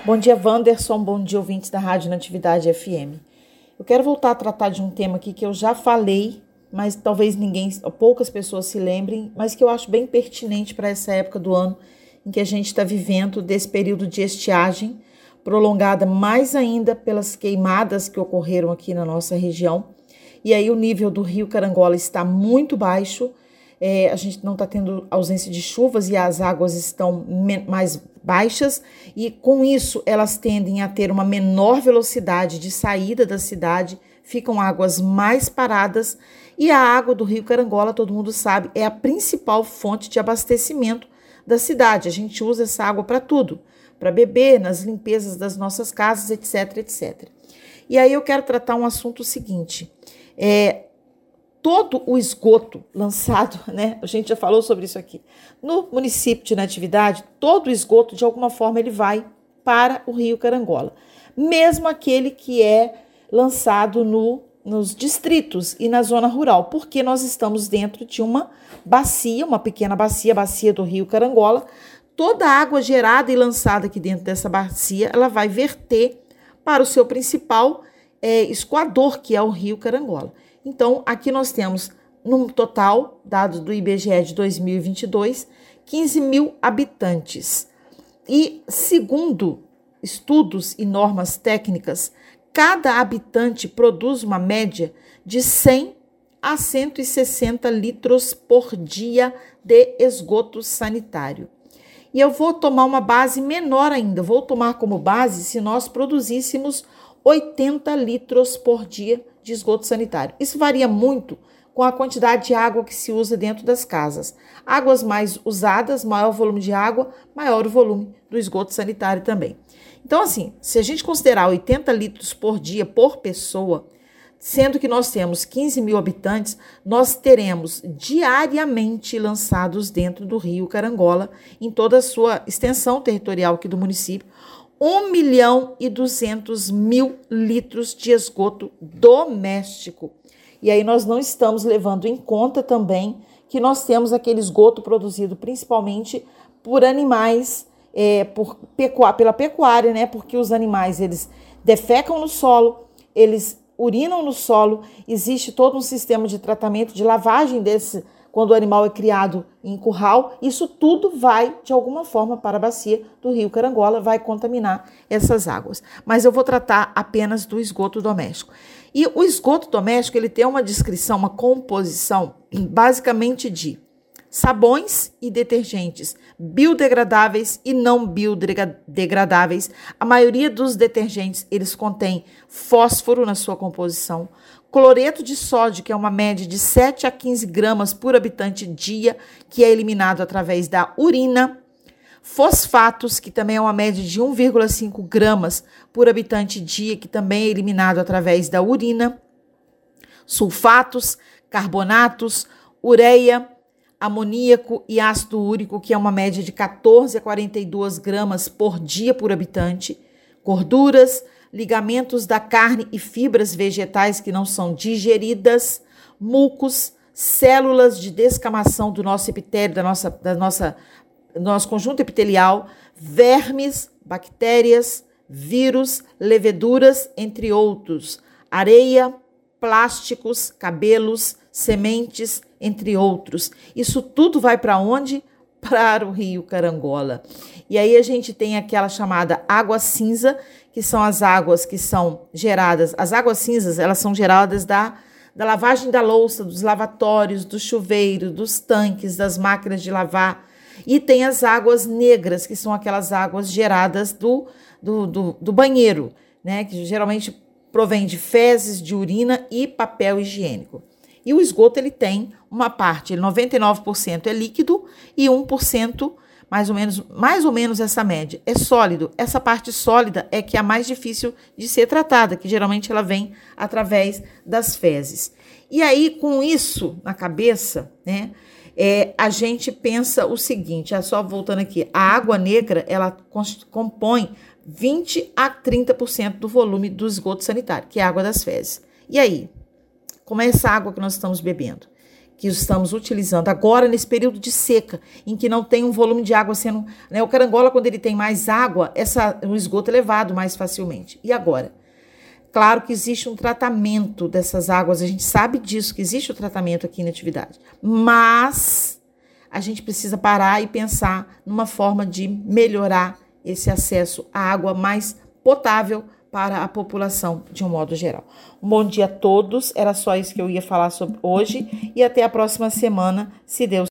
Bom dia, Wanderson. Bom dia, ouvintes da Rádio Natividade FM. Eu quero voltar a tratar de um tema aqui que eu já falei, mas talvez poucas pessoas se lembrem, mas que eu acho bem pertinente para essa época do ano em que a gente está vivendo, desse período de estiagem, prolongada mais ainda pelas queimadas que ocorreram aqui na nossa região. E aí o nível do Rio Carangola está muito baixo, a gente não está tendo ausência de chuvas e as águas estão mais baixas, e com isso elas tendem a ter uma menor velocidade de saída da cidade, ficam águas mais paradas, e a água do Rio Carangola, todo mundo sabe, é a principal fonte de abastecimento da cidade. A gente usa essa água para tudo, para beber, nas limpezas das nossas casas, etc, etc. E aí eu quero tratar um assunto seguinte, todo o esgoto lançado, né? A gente já falou sobre isso aqui. No município de Natividade, todo o esgoto, de alguma forma, ele vai para o Rio Carangola. Mesmo aquele que é lançado nos distritos e na zona rural, porque nós estamos dentro de uma bacia, uma pequena bacia, a bacia do Rio Carangola. Toda a água gerada e lançada aqui dentro dessa bacia, ela vai verter para o seu principal escoador, que é o Rio Carangola. Então, aqui nós temos, no total, dados do IBGE de 2022, 15 mil habitantes. E, segundo estudos e normas técnicas, cada habitante produz uma média de 100 a 160 litros por dia de esgoto sanitário. E eu vou tomar uma base menor ainda, vou tomar como base se nós produzíssemos 80 litros por dia de esgoto sanitário. Isso varia muito com a quantidade de água que se usa dentro das casas. Águas mais usadas, maior volume de água, maior o volume do esgoto sanitário também. Então, assim, se a gente considerar 80 litros por dia por pessoa, sendo que nós temos 15 mil habitantes, nós teremos diariamente lançados dentro do Rio Carangola, em toda a sua extensão territorial aqui do município, 1.200.000 litros de esgoto doméstico. E aí nós não estamos levando em conta também que nós temos aquele esgoto produzido principalmente por animais, pela pecuária, né? Porque os animais, eles defecam no solo, eles urinam no solo, existe todo um sistema de tratamento, de lavagem quando o animal é criado em curral, isso tudo vai, de alguma forma, para a bacia do Rio Carangola, vai contaminar essas águas. Mas eu vou tratar apenas do esgoto doméstico. E o esgoto doméstico, ele tem uma descrição, uma composição, basicamente de sabões e detergentes biodegradáveis e não biodegradáveis. A maioria dos detergentes, eles contêm fósforo na sua composição, cloreto de sódio, que é uma média de 7 a 15 gramas por habitante dia, que é eliminado através da urina, fosfatos, que também é uma média de 1,5 gramas por habitante dia, que também é eliminado através da urina, sulfatos, carbonatos, ureia, amoníaco e ácido úrico, que é uma média de 14 a 42 gramas por dia por habitante, gorduras, ligamentos da carne e fibras vegetais que não são digeridas, mucos, células de descamação do nosso epitélio, do nosso conjunto epitelial, vermes, bactérias, vírus, leveduras, entre outros, areia, plásticos, cabelos, sementes, entre outros. Isso tudo vai para onde? Para o Rio Carangola. E aí a gente tem aquela chamada água cinza, que são as águas que são geradas. As águas cinzas, elas são geradas da lavagem da louça, dos lavatórios, do chuveiro, dos tanques, das máquinas de lavar. E tem as águas negras, que são aquelas águas geradas do banheiro, né? Que geralmente provém de fezes, de urina e papel higiênico. E o esgoto, ele tem uma parte, 99% é líquido e 1%, mais ou menos essa média, é sólido. Essa parte sólida é que é a mais difícil de ser tratada, que geralmente ela vem através das fezes. E aí, com isso na cabeça, né, a gente pensa o seguinte, só voltando aqui, a água negra, ela compõe 20 a 30% do volume do esgoto sanitário, que é a água das fezes. E aí, como é essa água que nós estamos bebendo? que estamos utilizando agora nesse período de seca, em que não tem um volume de água sendo... Né, o Carangola, quando ele tem mais água, o esgoto é levado mais facilmente. E agora? Claro que existe um tratamento dessas águas, a gente sabe disso, que existe o tratamento aqui na atividade, mas a gente precisa parar e pensar numa forma de melhorar esse acesso à água mais potável para a população de um modo geral. Um bom dia a todos, era só isso que eu ia falar sobre hoje e até a próxima semana, se Deus